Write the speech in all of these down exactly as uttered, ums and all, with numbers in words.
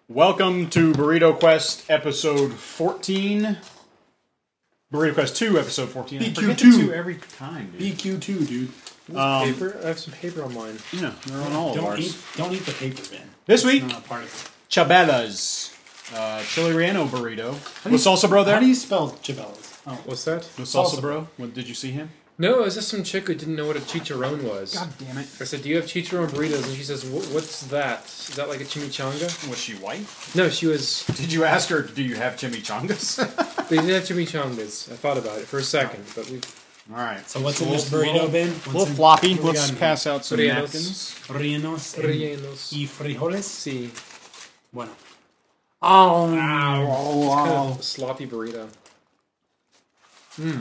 Welcome to Burrito Quest episode fourteen. Burrito Quest two episode fourteen. B I Q forget two. the two every time, dude. B Q two, dude. Um, Paper? I have some paper on mine. Yeah, they're on all of Don't ours. eat, don't eat the paper bin. This week, It's not part of Chabella's uh, chili relleno burrito. do you- With salsa bro it. there? How do you spell Chabella's? Oh, What's that? With salsa salsa bro? What, did you see him? No, it was just some chick who didn't know what a chicharron was. God damn it. I said, "Do you have chicharron burritos?" And she says, "Wh- "What's that? Is that like a chimichanga?" Was she white? No, she was. Did you ask her, do you have chimichangas? They did have chimichangas. I thought about it for a second, but we. Alright. so what's in Little- this burrito little- bin? A What's little in- floppy. what do we Let's got in pass out some Rellenos. napkins. Rellenos and- Rellenos. y frijoles. See, Bueno. Oh, kind wow. of sloppy burrito. Mmm.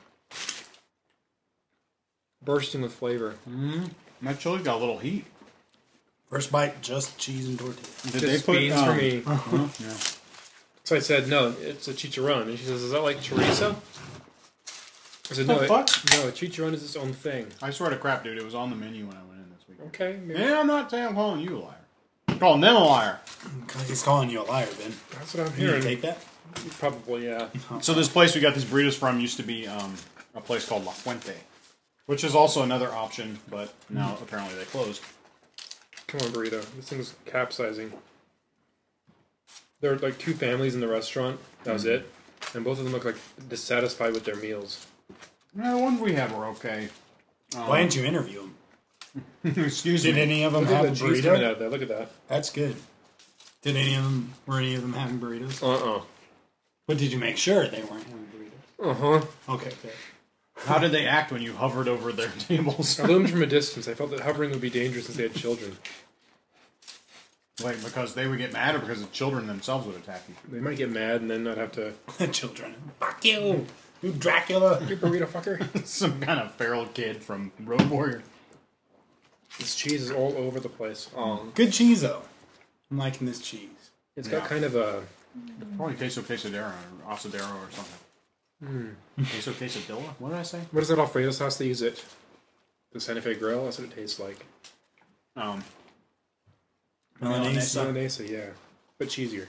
Bursting with flavor. Mmm. That chili's got a little heat. First bite, just cheese and tortilla. Did Just beans for um, me. uh, yeah. So I said, "No, it's a chicharron." And she says, "Is that like chorizo?" I said, The "No, it, fuck? no, a chicharron is its own thing." I swear to crap, dude, it was on the menu when I went in this week. Okay, maybe. Yeah, I'm not saying I'm calling you a liar. I'm calling them a liar. He's calling you a liar, Ben. That's what I'm You gonna hearing. take that? Probably, yeah. So this place we got these burritos from used to be um, a place called La Fuente, which is also another option, but now apparently they closed. Come on, burrito. This thing's capsizing. There are like two families in the restaurant. That was it. And both of them look like dissatisfied with their meals. Yeah, the ones we have were okay. Um, Why didn't you interview him? excuse Did me. any of them Look at have the a cheese coming burrito? out of there. Look at that. That's good. Did any of them, were any of them having burritos? Uh-uh. But did you make sure they weren't having burritos? Uh-huh. Okay, fair. How did they act when you hovered over their tables? I loomed from a distance. I felt that hovering would be dangerous since they had children. Like, because they would get mad or because the children themselves would attack you? They might get mad and then not have to... Children. Fuck you! You Dracula! You burrito fucker. Some kind of feral kid from Road Warrior. This cheese is all over the place. Oh. Good cheese, though. I'm liking this cheese. It's Yeah. got kind of a... Probably queso quesadero or asadero or something. Queso quesadilla? What did I say? What is that Alfredo sauce they use it? The Santa Fe Grill? That's what it tastes like. Um, Milanese. Milanesa, yeah. But cheesier.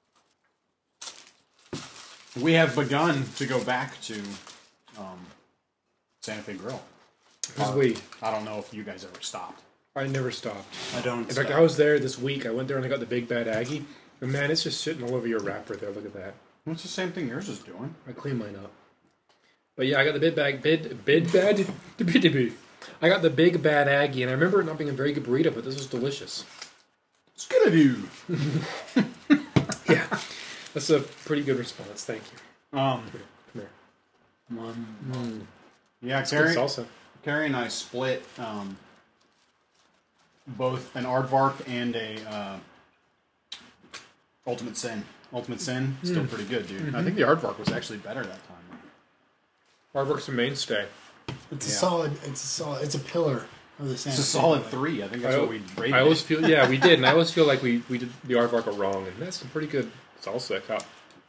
we have begun to go back to um, Santa Fe Grill. Who's we? I don't know if you guys ever stopped. I never stopped. I don't. In fact, I was there this week. I went there and I got the Big Bad Aggie. And man, it's just sitting all over your wrapper there. Look at that. Well, it's the same thing yours is doing. I cleaned mine up. But yeah, I got the big bag, bid, bid bad, I got the Big Bad Aggie, and I remember it not being a very good burrito, but this was delicious. It's good of you. Yeah, that's a pretty good response. Thank you. Um, Come here. One. yeah, Good Carrie, salsa. Carrie and I split um, both an aardvark and a uh, Ultimate Sin. Ultimate Sin, still pretty good, dude. I think the aardvark was actually better that time. Aardvark's a mainstay. It's a Yeah. solid. It's a solid. It's a pillar of the Santa It's a Fe solid family. three. I think that's I, what we rated I always it. feel, yeah, we did, and I always feel like we, we did the aardvark wrong, and that's some pretty good salsa. I caught.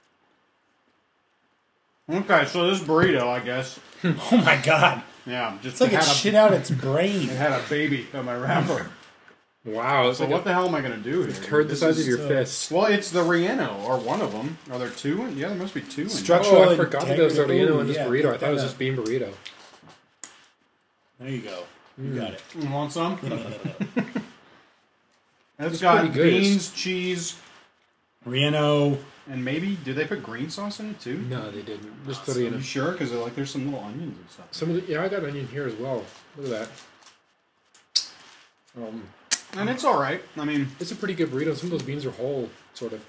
Okay, so this burrito, I guess. Oh my god! Yeah, just It's like had it a, shit out its brain. it had a baby on my wrapper. Wow, it's So like what a the hell am I going to do here? turd the This size is- of your uh, fist. Well, it's the Rieno, or one of them. Are there two? in- Yeah, there must be two. In Structure- Oh, I Structural forgot that there was a integrity. Reno in this Yeah, burrito. I pick thought it was that just bean burrito. There you go. You got it. You want some? It's It's got pretty good. beans, cheese, Rieno. and maybe, did they put green sauce in it too? No, they didn't. Just Are the you Reno. sure? Because like, there's some little onions and stuff. Some of the, yeah, I got onion here as well. Look at that. Um, And it's all right. I mean, it's a pretty good burrito. Some of those beans are whole, sort of.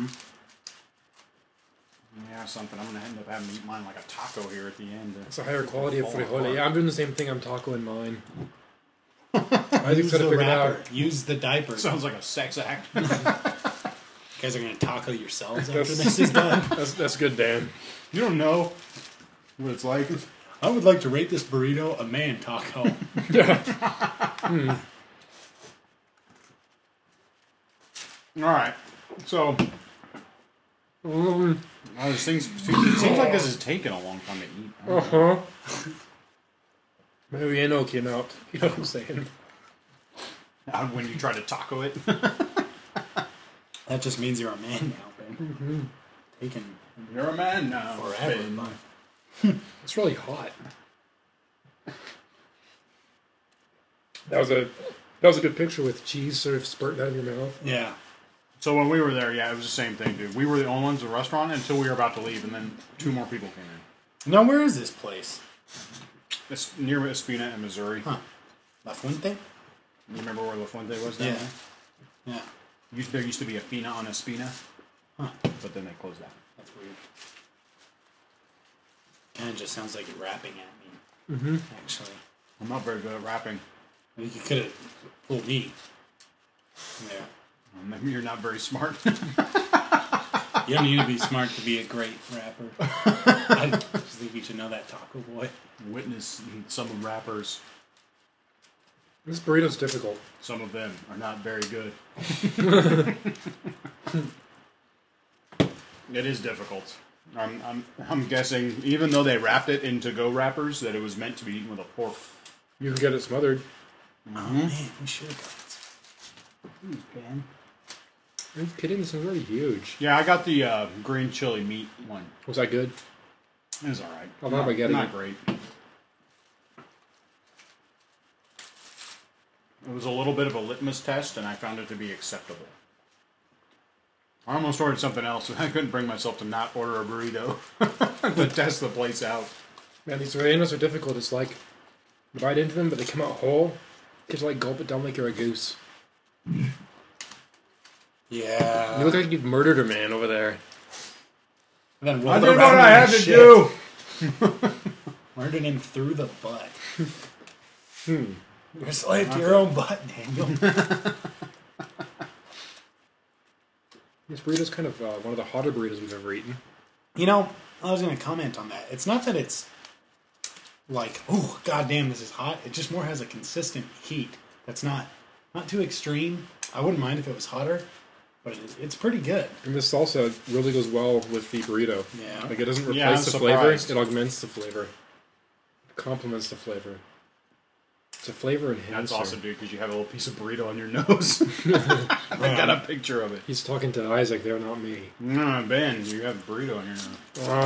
yeah, something. I'm going to end up having to eat mine like a taco here at the end. It's a higher quality of Fall frijole. apart. Yeah, I'm doing the same thing. I'm tacoing mine. I Use just gotta the figure it wrapper. out. Use the diaper. You Sounds like a sex act. guys are gonna taco yourselves after That's- this is done. That's that's good, Dan. You don't know what it's like. I would like to rate this burrito a man taco. All right. So, Um, uh, this thing's, it seems like this is taking a long time to eat. uh huh. Mariano came out. You know what I'm saying? Uh, when you try to taco it. I That just means you're a man now, Ben. Mm-hmm. Taking You're a man now. forever, Ben. but It's really hot. That was a that was a good picture with cheese sort of spurting out of your mouth. yeah. So when we were there, yeah, it was the same thing, dude. We were the only ones in the restaurant until we were about to leave, and then two more people came in. Now, where is this place? It's near Espina in Missouri. Huh. La Fuente? You remember where La Fuente was down Yeah. there? Yeah. Used, there used to be a Fina on Espina, Huh. but then they closed that. That's weird. Kind of just sounds like you're rapping at me, Mm-hmm. actually. I'm not very good at rapping. I think you could have fooled me. Yeah. Um, Maybe you're not very smart. You don't need to be smart to be a great rapper. I just think you should know that, Taco Boy. Witness some rappers. This burrito's difficult. Some of them are not very good. It is difficult. I'm, I'm, I'm guessing, even though they wrapped it in to-go wrappers, that it was meant to be eaten with a fork. You can get it smothered. Oh, man, we should have got it. Ben. Are you kidding? This is already huge. Yeah, I got the uh, green chili meat one. Was that good? It was alright. I'll not by getting Not it. great. It was a little bit of a litmus test, and I found it to be acceptable. I almost ordered something else, and I couldn't bring myself to not order a burrito to test the place out. Man, these rellenos are difficult. It's like you bite into them, but they come out whole. You have to like gulp it down like you're a goose. Yeah. You look like you've murdered a man over there. And then I rolled did around what I in had to shit. do! Murdered him through the butt. Hmm. You're a slave to your own butt, Daniel. This burrito's kind of uh, one of the hotter burritos we've ever eaten. You know, I was going to comment on that. It's not that it's like, oh, goddamn, this is hot. It just more has a consistent heat that's not not too extreme. I wouldn't mind if it was hotter, but it's, it's pretty good. And this salsa really goes well with the burrito. Yeah. Like it doesn't replace Yeah, I'm the flavor; surprised. it augments the flavor. It complements the flavor. It's a flavor enhancer. That's awesome, dude, because you have a little piece of burrito on your nose. I got a picture of it. He's talking to Isaac there, not me. No, Ben, you have burrito on your nose.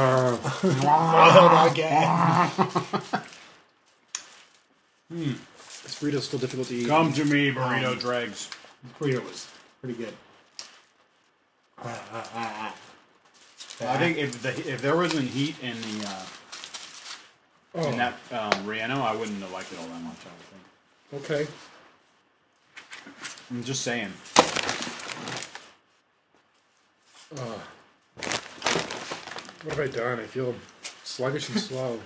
Ah, Oh, again. this burrito's still difficult to eat. Come to me, burrito dregs. This burrito was pretty good. Ah, ah, ah, ah. I think if the if there wasn't heat in the uh, Oh, in that um, Reno, I wouldn't have liked it all that much. I would think. okay. I'm just saying. Oh. What have I done? I feel sluggish and slow.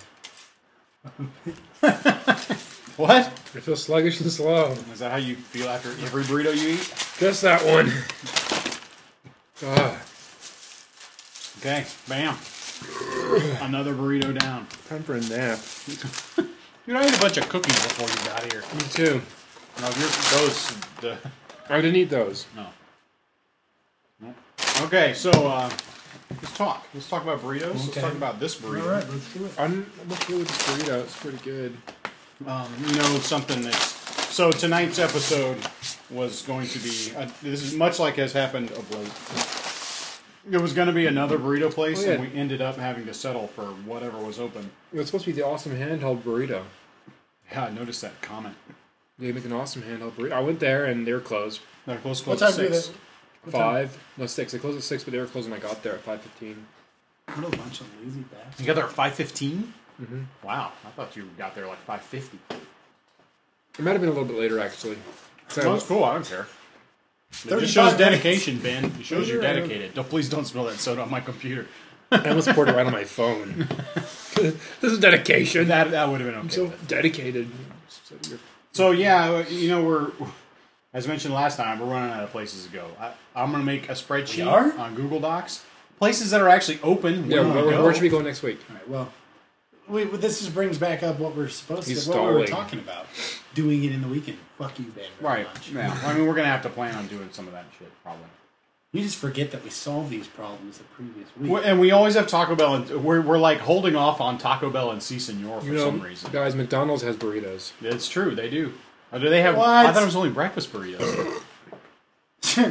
What? I feel sluggish and slow. Is that how you feel after every burrito you eat? Just that one. Ah, Okay, bam. Another burrito down. time for a nap. Dude, I ate a bunch of cookies before you got here. Me too. No, you're, those. The, I didn't eat those. no. No. Okay, so uh, let's talk. Let's talk about burritos. Let's Okay. talk about this burrito. All right, let's do it. I'm, I'm okay with this burrito. It's pretty good. Um, you know, something that's. So tonight's episode was going to be. Uh, this is much like has happened of late. There was going to be another burrito place, Oh, yeah. and we ended up having to settle for whatever was open. It was supposed to be the awesome handheld burrito. Yeah, I noticed that comment. They make an awesome handheld burrito. I went there and they were closed. They're close, What close time to do six. they? What time? Five, no six. They closed at six, but they were closed when I got there at five fifteen. What a bunch of lazy bastards. You got there at five fifteen? Mm-hmm. Wow, I thought you got there like five fifty. It might have been a little bit later actually. So No, it's cool. I don't care. It just thirty-five shows minutes. dedication, Ben. It shows you're Yeah. dedicated. Don't please don't spill that soda on my computer. I almost poured it right on my phone. This is dedication. That that would have been I'm okay. so with it. dedicated. So you're- So yeah, you know we're as mentioned last time, we're running out of places to go. I, I'm going to make a spreadsheet We are? on Google Docs. Places that are actually open. Yeah, when we where, go. where should we go next week? All right, well, we, this just brings back up what we're supposed He's to, what we were stalling. talking about. Doing it in the weekend. Fuck you, Ben. very Right. much. Yeah. I mean, we're going to have to plan on doing some of that shit probably. You just forget that we solved these problems the previous week. Well, and we always have Taco Bell. And we're we're like holding off on Taco Bell and Si Senor for You know, some reason. guys, McDonald's has burritos. It's true, they do. Oh, do they have? What? I thought it was only breakfast burritos.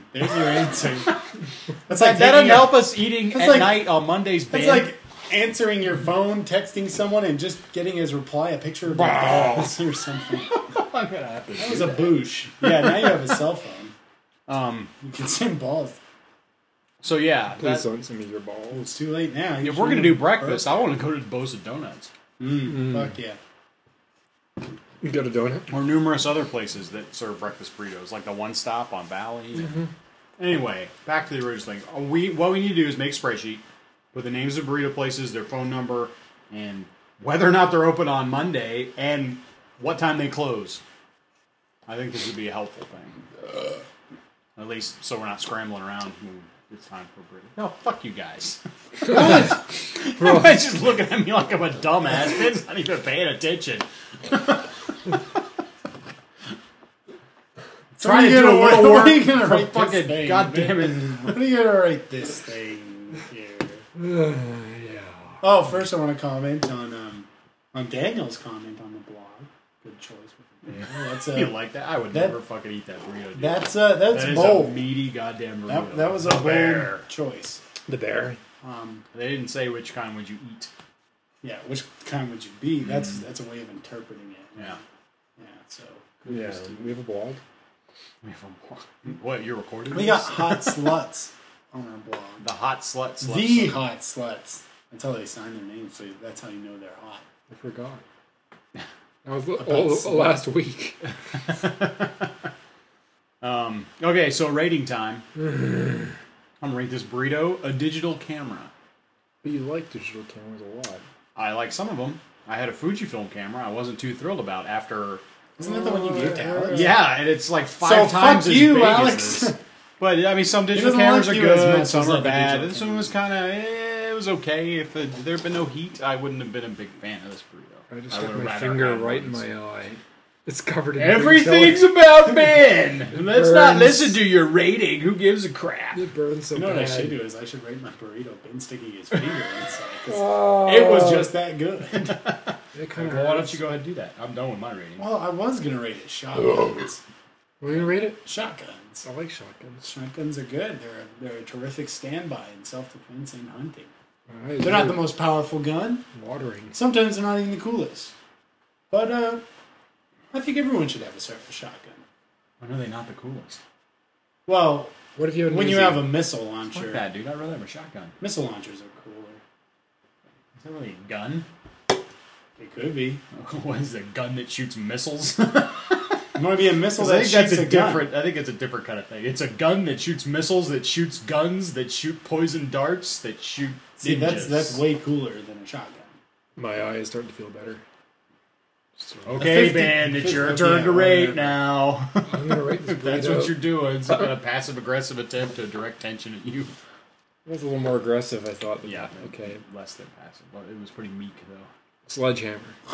There's your answer. That's That, like that doesn't taking a- help us eating That's at like- night on Monday's That's band. like answering your phone, texting someone, and just getting as reply a picture of your balls or something. I'm gonna have to That do was a boosh. Yeah, now you have a cell phone. Um. You can send balls. So yeah, Please that, don't send me your balls. It's too late now. if we're gonna do breakfast, I want to go to Bosa Donuts Mm, Fuck yeah. You got a donut? or numerous other places that serve breakfast burritos, like the One Stop on Valley. Anyway, back to the original thing. Uh, We what we need to do is make a spreadsheet with the names of burrito places, their phone number, and whether or not they're open on Monday, and what time they close. I think this would be a helpful thing. At least so we're not scrambling around when it's time for burrito. No, fuck you guys. Everybody's just looking at me like I'm a dumbass. Ben's not even paying attention. Trying to do a little What work are you gonna for write this fucking thing, goddamn it. What are you gonna write this thing here? Oh, first I want to comment on um, on Daniel's comment on the blog. Good choice with the bagel. That's You uh, like that? I would that- never fucking eat that burrito. Dude. that's uh, that's That is bold. a meaty goddamn burrito. That, that was a The bold bear. choice. The bear. Um, They didn't say which kind would you eat. yeah, which kind would you be? That's that's a way of interpreting it. Yeah. Yeah. So Yeah, we have a blog. We have a blog. What, you're recording we this? got hot sluts on our blog. The hot slut slut. The slut. hot sluts. That's how they sign their names, so that's how you know they're hot. I forgot. That was About all, slut. last week. Um, okay, so rating time. I'm gonna rate this burrito a digital camera. But you like digital cameras a lot. I like some of them. I had a Fujifilm camera. I wasn't too thrilled about after. Isn't that the one you gave to Alex? Yeah, and it's like five So times fuck as you, big Alex. as this. But I mean, some digital doesn't cameras like are you as good, much some as are other bad. digital This one was kind of, eh, it was okay. If it, there had been no heat, I wouldn't have been a big fan of this burrito. I just I stuck would my rather finger have right in ones. my eye. It's covered in Everything's green about Ben. Let's not Burns. listen to your rating. Who gives a crap? jelly. It burns so You know what I bad. should do is I should rate my burrito. Ben sticking his finger inside. 'Cause Oh, it was just that good. It kind of Well, why don't you go ahead and do that? I'm done with my rating. Well, I was gonna rate it shotguns. We're gonna rate it. Shotguns. I like shotguns. Shotguns are good. They're a, they're a terrific standby in self-defense and hunting. All right, They're not the most powerful gun. watering. Sometimes they're not even the coolest. But uh, I think everyone should have a surface shotgun. When are they not the coolest? Well, What if you have an when you easy- have a missile launcher, Fuck that, dude. I'd rather have a shotgun. missile launchers are cooler. Is that really a gun? It could be. What is it, a gun that shoots missiles? You want to be a missile I that think that's shoots a, a, gun. different. I think it's a different kind of thing. It's a gun that shoots missiles, that shoots guns, that shoot poison darts, that shoot. See, that's ninjas. that's way cooler than a shotgun. My eye is starting to feel better. Just throw it. Okay, fifty Ben, it's your fifty turn yeah, to rate whatever. now. I'm gonna rate this If that's burrito. what you're doing. It's a passive aggressive attempt to direct tension at you. It was a little more aggressive, I thought. Yeah. Okay. Less than passive. Well, it was pretty meek though. Sledgehammer.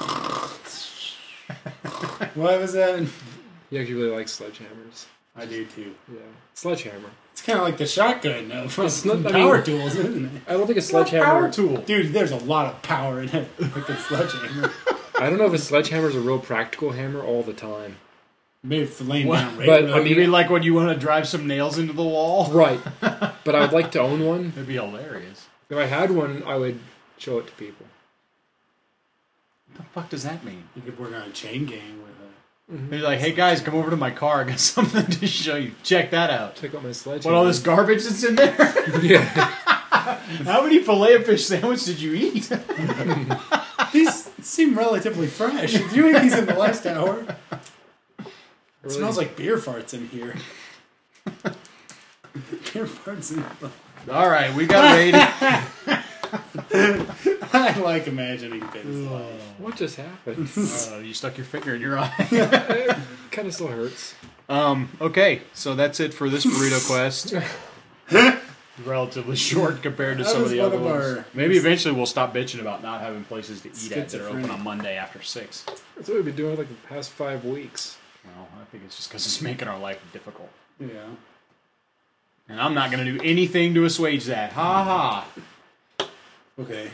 What was that? He actually really likes sledgehammers. I do too. Yeah. Sledgehammer. It's kind of like the shotgun though, from It's not- I Power mean- Tools, isn't it? I don't think a Power sledgehammer. tool. Dude, there's a lot of power in it, like a sledgehammer. I don't know if a sledgehammer is a real practical hammer all the time. Maybe for laying What? down But, regular. I You mean- mean like when you want to drive some nails into the wall? Right. But I would like to own one. That'd be hilarious. If I had one, I would show it to people. What the fuck does that mean? You could work on a chain gang with a. They're like, hey guys, come over to my car. I got something to show you. Check that out. Check out my What, sledgehammer. all this garbage that's in there? Yeah. How many filet of fish sandwich did you eat? These seem relatively fresh. Did you eat these in the last hour? It Really? smells like beer farts in here. Beer farts in here. All right, we got rated. I like imagining Ben's life. What just happened? Uh, you stuck your finger in your eye. It kind of still hurts. Um. Okay, so that's it for this burrito quest. Relatively short compared to That some of was the one other of ones. our- Maybe eventually we'll stop bitching about not having places to eat at that are open Schizophrenic. on Monday after six. That's what we've been doing like the past five weeks. Well, I think it's just because it's making our life difficult. Yeah. And I'm not going to do anything to assuage that. Ha ha. Okay.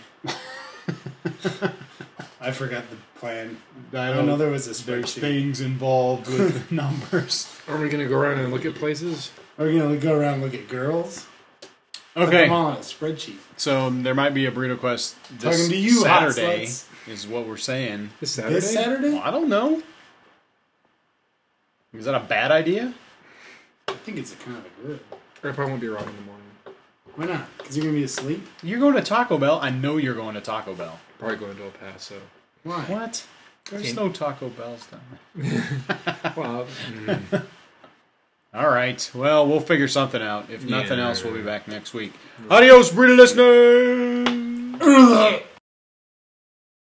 I forgot the plan. I I don't know there was a There's spreadsheet. things involved with numbers. Are we going to go around and look at places? Are we gonna go around and look at girls? Put Okay, them all on a spreadsheet. so there might be a burrito quest this Talking to you, hot Saturday, sluts. is what we're saying. This Saturday? This Saturday? Well, I don't know. Is that a bad idea? I think it's a kind of a good. I probably won't be around in the morning. Why not? Because you're gonna be asleep. You're going to Taco Bell. I know you're going to Taco Bell. Probably going to El Paso. Why? What? There's Can't- no Taco Bells down there. Well, mm, All right. Well, we'll figure something out. If nothing Yeah. else, we'll be back next week. Adios, burrito listeners!